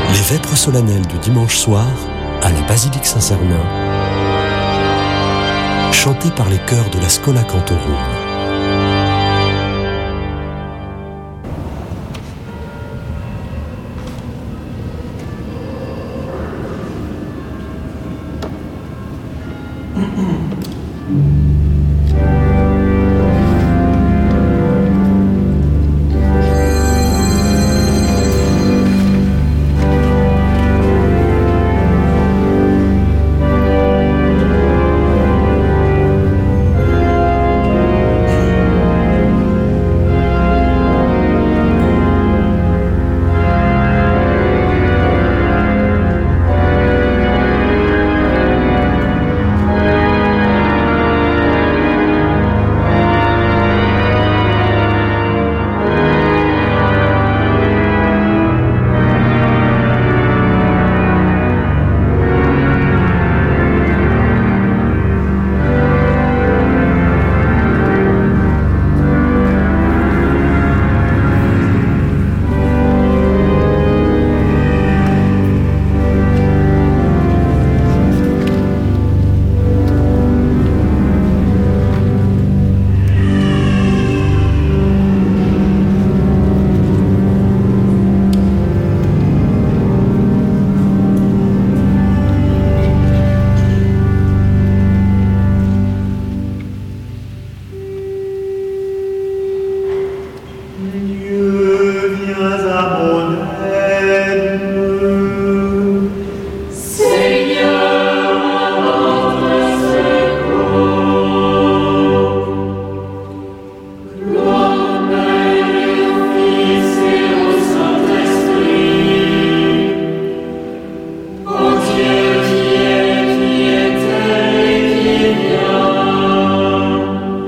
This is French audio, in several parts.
Les vêpres solennelles du dimanche soir à la basilique Saint-Cernin, chantées par les chœurs de la Schola Cantorum.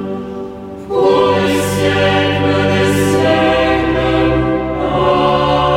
Siècle des siècles.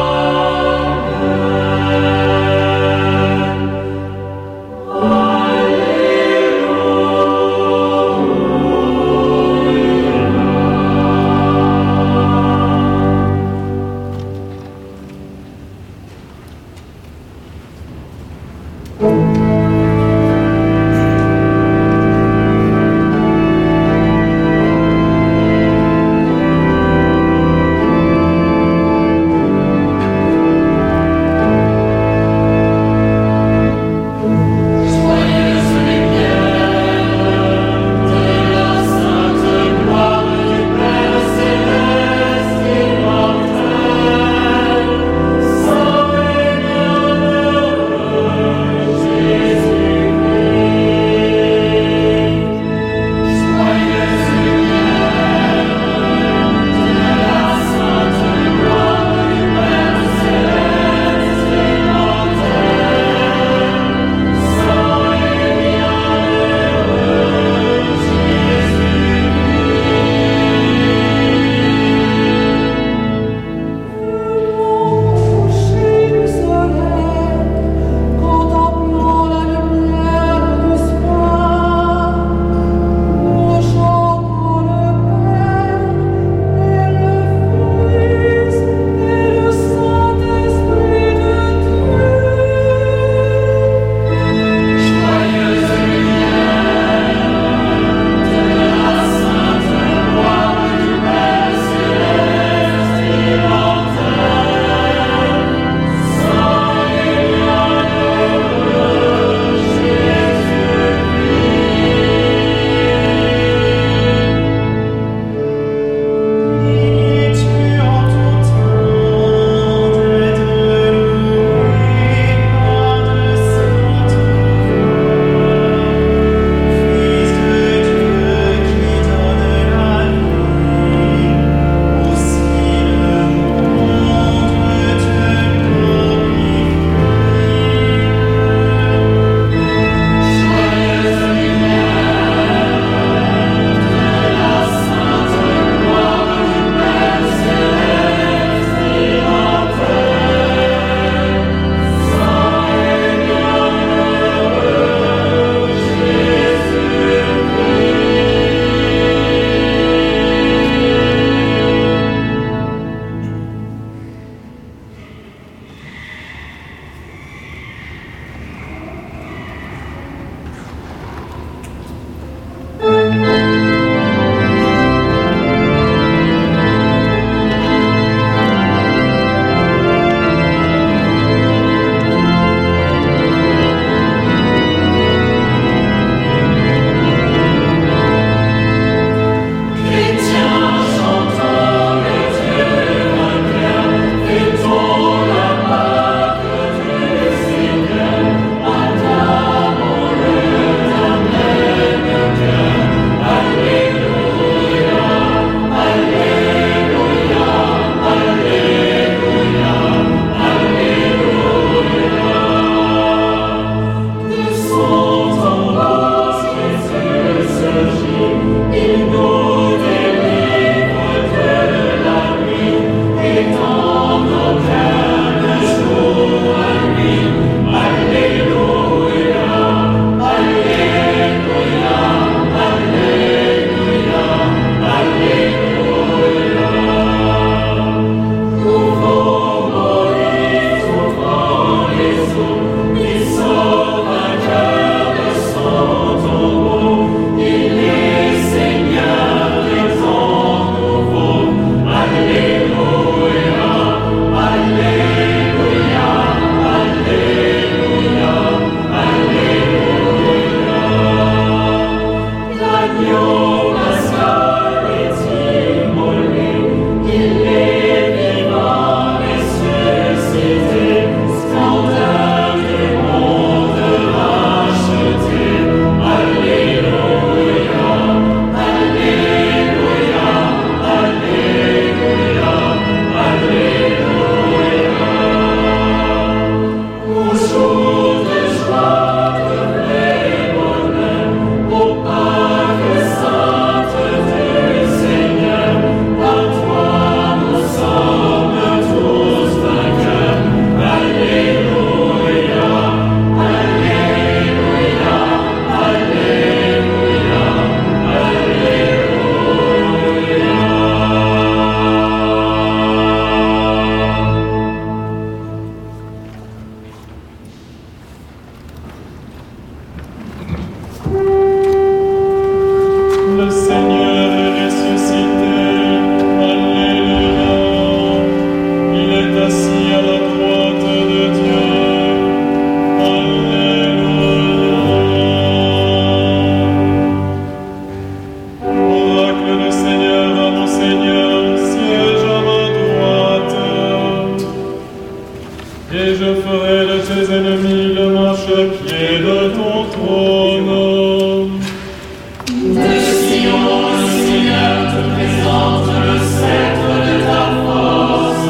ses ennemis le marchepied de ton trône. De Sion, le Seigneur te présente le sceptre de ta force.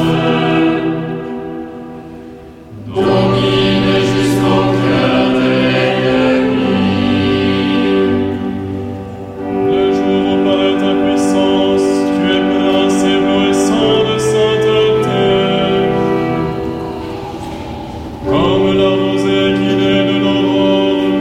Domine jusqu'au cœur de l'ennemi. Le jour où paraît ta puissance, tu es prince éblouissant de sainteté. Comme la rosée qui naît de l'aurore,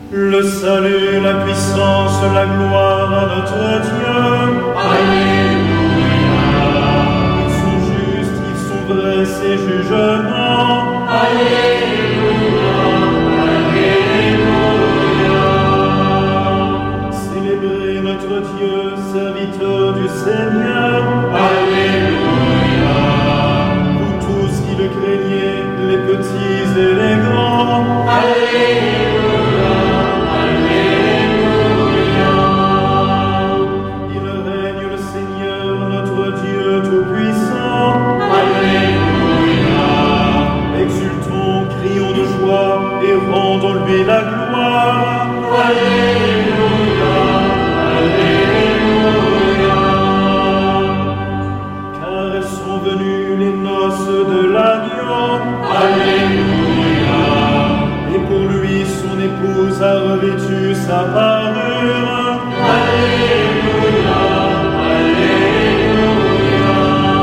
Le salut, la puissance, la gloire à notre Dieu. Alléluia. Ils sont justes, ils sont vrais, ces jugements. Alléluia. Alléluia. Célébrez notre Dieu, serviteur du Seigneur. Alléluia. Vous tous qui le craignez, les petits et les grands. Alléluia. Alléluia. Il règne le Seigneur, notre Dieu tout-puissant. Alléluia. Exultons, crions de joie et rendons-lui la gloire. Alléluia. Alléluia. Car elles sont venues les noces de l'agneau. Alléluia. Et pour lui, son épouse a revêtu sa parure. Alléluia. Alléluia.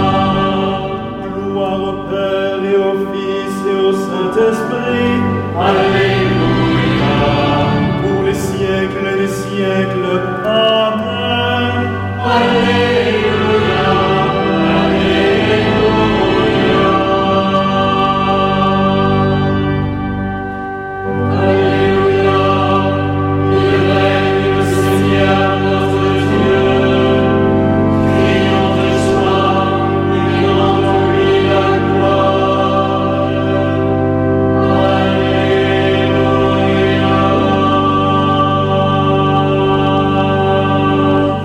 Gloire au Père et au Fils et au Saint-Esprit. Alléluia. Pour les siècles et les siècles. Amen. Alléluia. Alléluia. Il règne le Seigneur notre Dieu. Crions de joie et rendons-lui la gloire. Alléluia.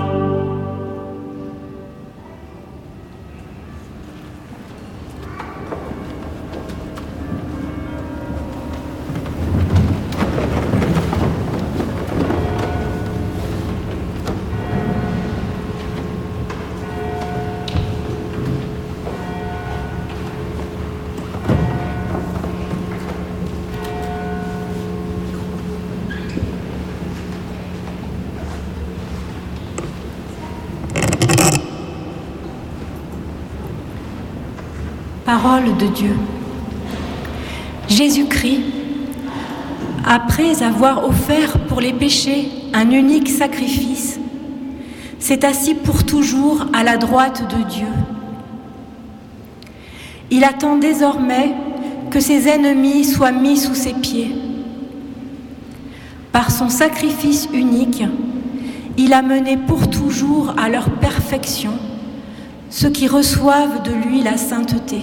Parole de Dieu. Jésus-Christ, après avoir offert pour les péchés un unique sacrifice, s'est assis pour toujours à la droite de Dieu. Il attend désormais que ses ennemis soient mis sous ses pieds. Par son sacrifice unique, il a mené pour toujours à leur perfection ceux qui reçoivent de lui la sainteté.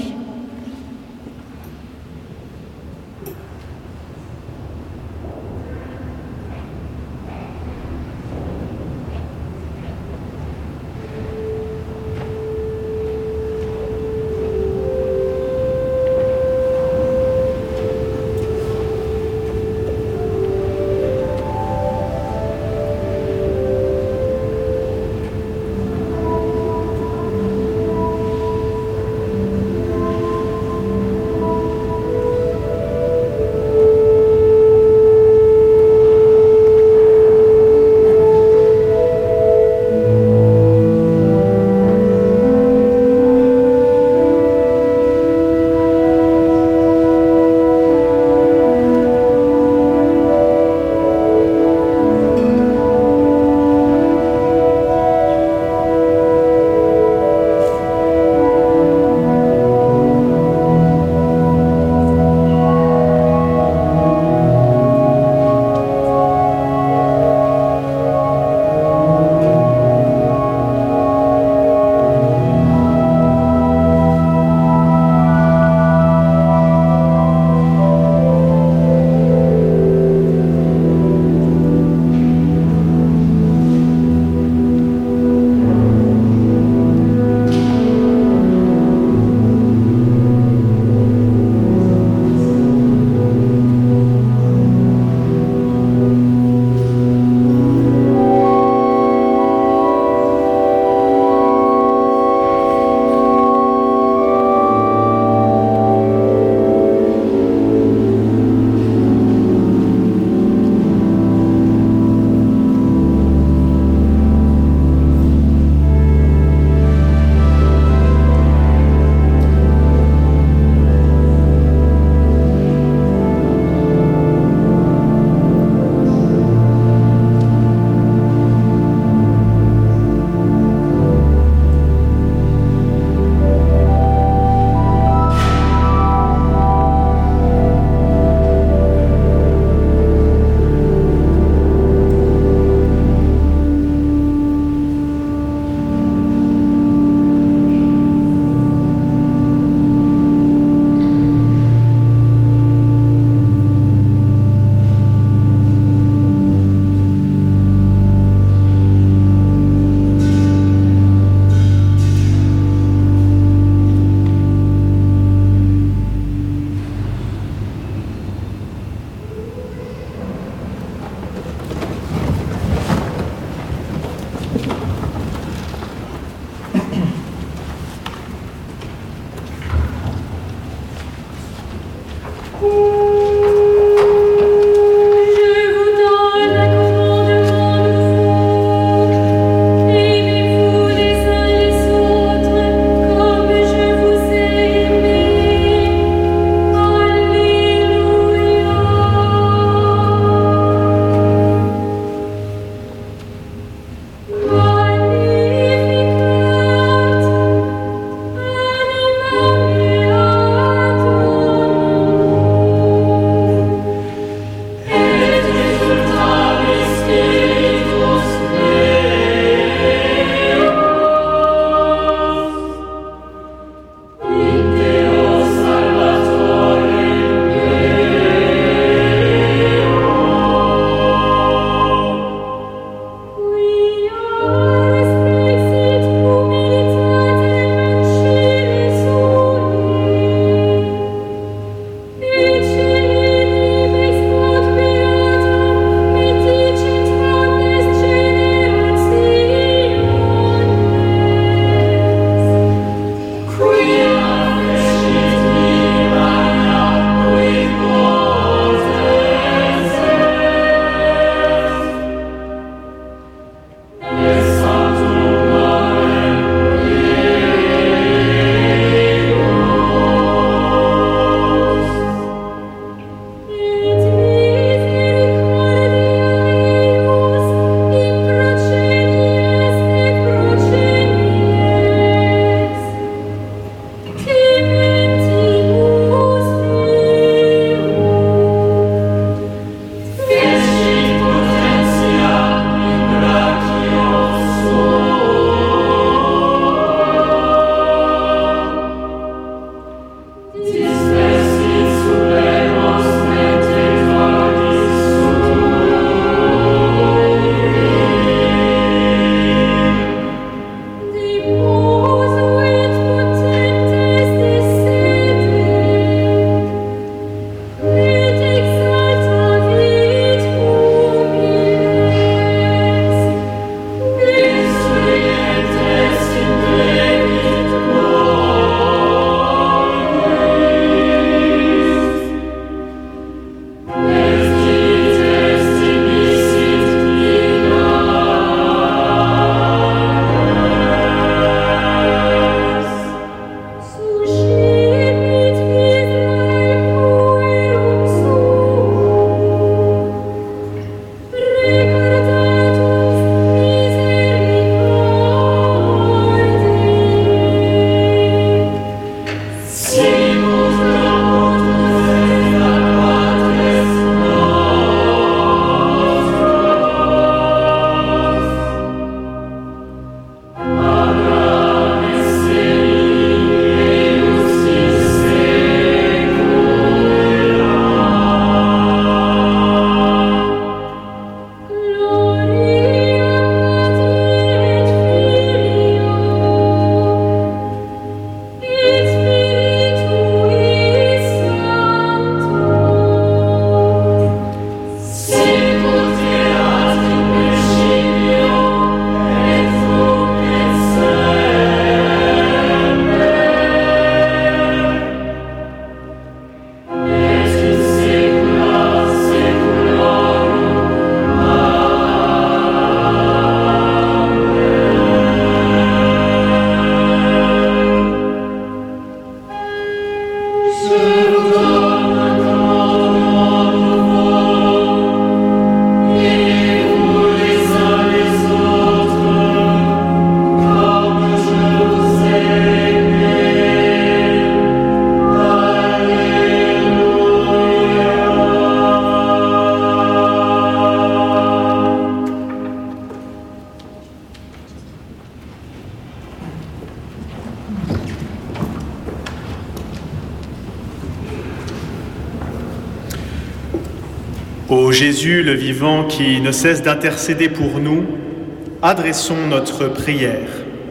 Jésus, le vivant, qui ne cesse d'intercéder pour nous, adressons notre prière.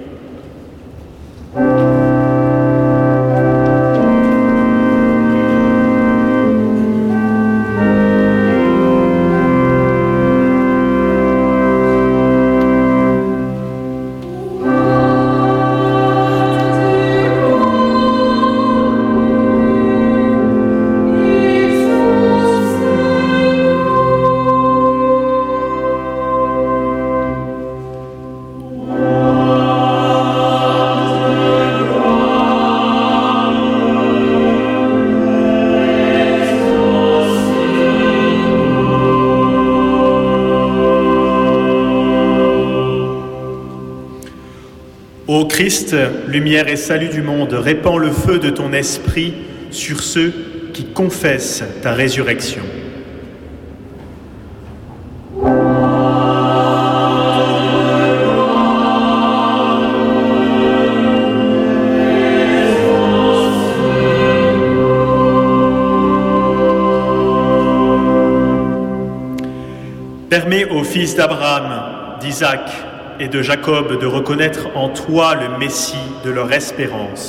Ô Christ, lumière et salut du monde, répands le feu de ton esprit sur ceux qui confessent ta résurrection. Permets aux fils d'Abraham, d'Isaac et de Jacob de reconnaître en toi le Messie de leur espérance.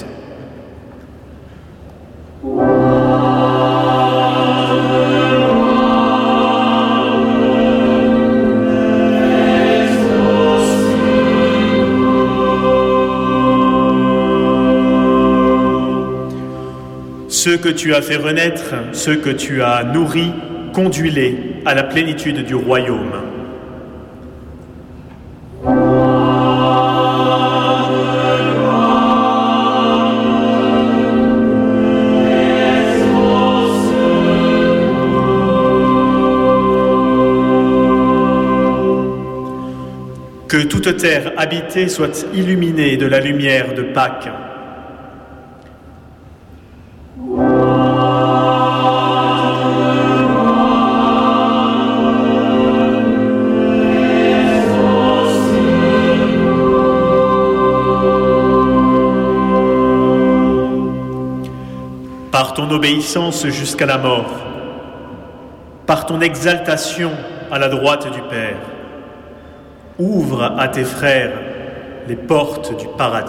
Ceux que tu as fait renaître, ceux que tu as nourris, conduis-les à la plénitude du royaume. Que toute terre habitée soit illuminée de la lumière de Pâques. Par ton obéissance jusqu'à la mort, par ton exaltation à la droite du Père, ouvre à tes frères les portes du paradis.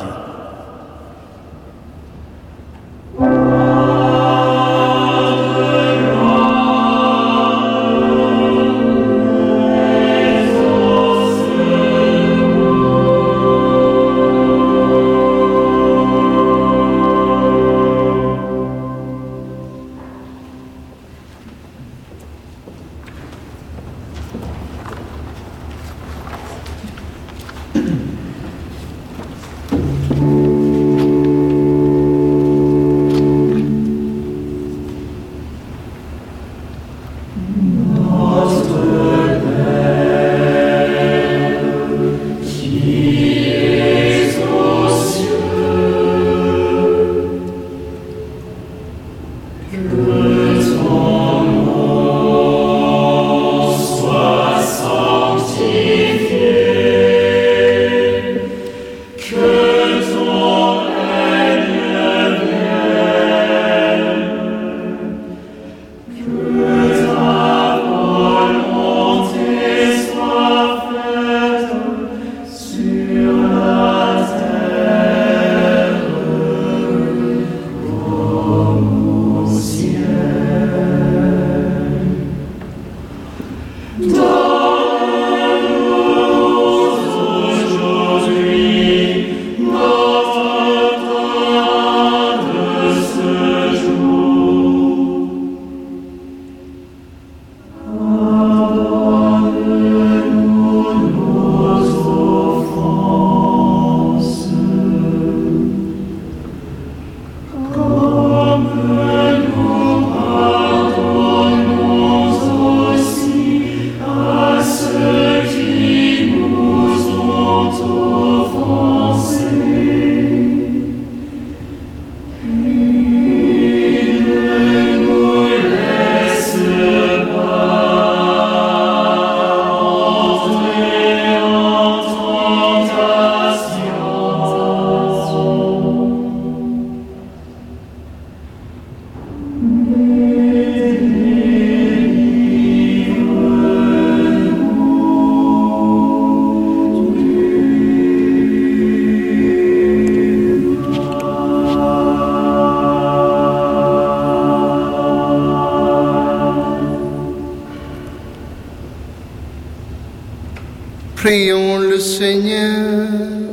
Prions le Seigneur.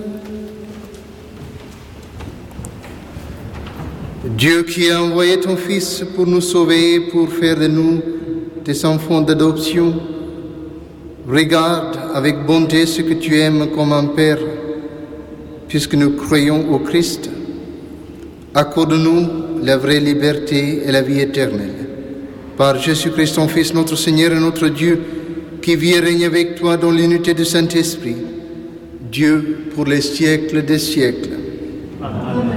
Dieu qui a envoyé ton Fils pour nous sauver, pour faire de nous tes enfants d'adoption, regarde avec bonté ce que tu aimes comme un Père, puisque nous croyons au Christ. Accorde-nous la vraie liberté et la vie éternelle. Par Jésus-Christ, ton Fils, notre Seigneur et notre Dieu, qui vit et règne avec toi dans l'unité du Saint-Esprit, Dieu pour les siècles des siècles. Amen.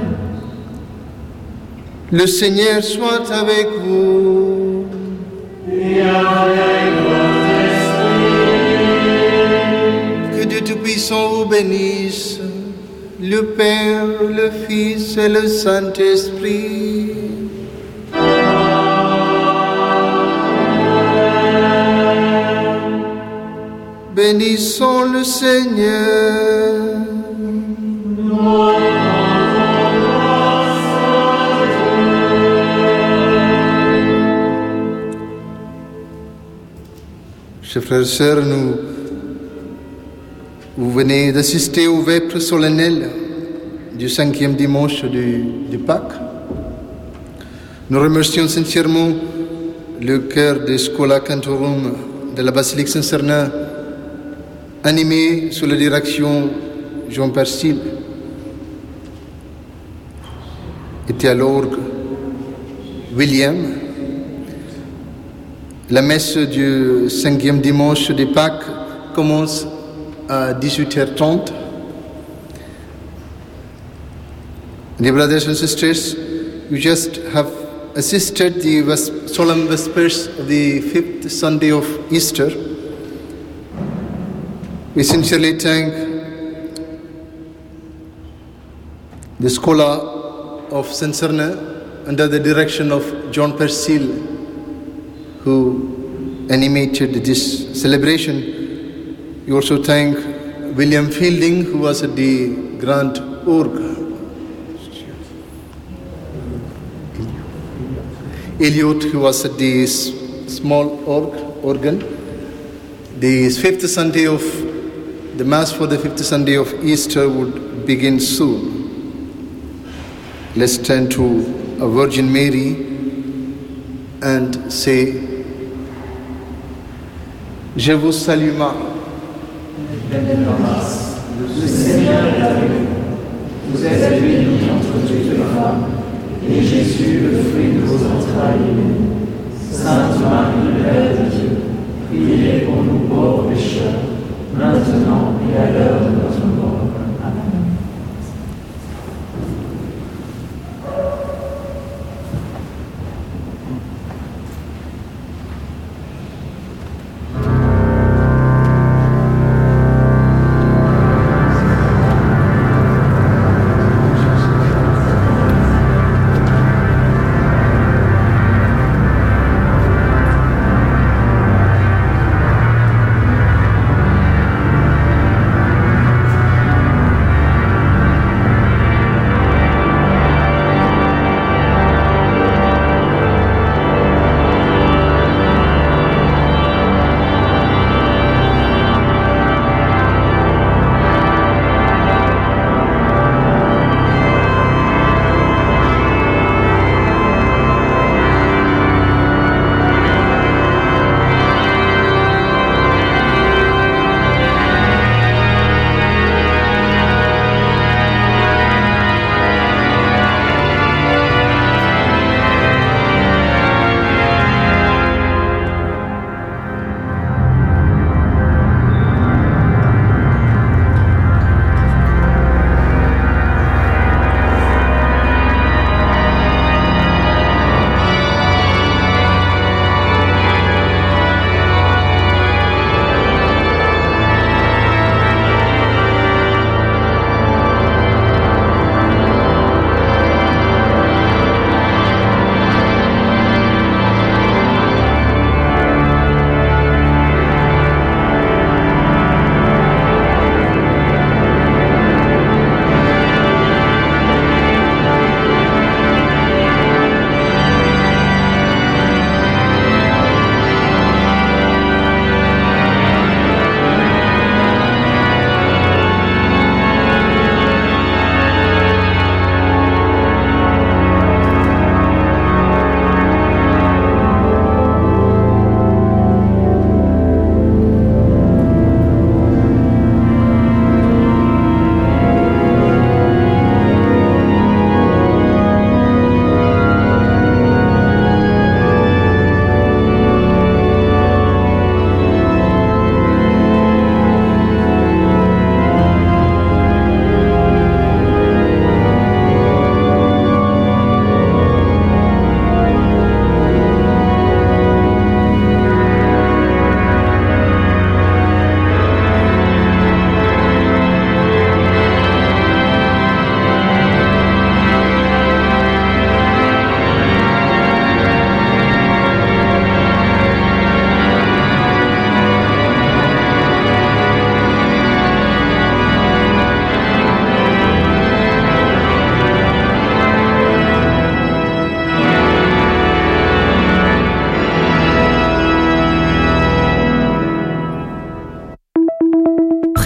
Le Seigneur soit avec vous. Et avec votre esprit. Que Dieu Tout-Puissant vous bénisse, le Père, le Fils et le Saint-Esprit. Bénissons le Seigneur. Chers frères et sœurs, vous venez d'assister au vêpres solennel du 5e dimanche du Pâques. Nous remercions sincèrement le chœur de Schola Cantorum de la Basilique Saint-Sernin, animé sous la direction Jean Persil, était à l'orgue William. La messe du 5e dimanche de Pâques commence à 18h30. Dear brothers and sisters, you just have assisted the solemn vespers of the 5th Sunday of Easter. We sincerely thank the Schola of Saint-Sernin under the direction of John Persil, who animated this celebration. We also thank William Fielding, who was at the Grand Orgue. Eliot, who was at the small organ. The 5th Sunday of the Mass for the 5th Sunday of Easter would begin soon. Let's turn to our Virgin Mary and say, Je vous salue Marie. Le Seigneur est avec vous. Vous êtes bénie entre toutes les femmes, et Jésus, le fruit de vos entrailles, est béni. Sainte Marie, Mère de Dieu, priez pour nous pauvres pécheurs, maintenant et à l'heure de notre mort. Amen.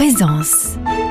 présence.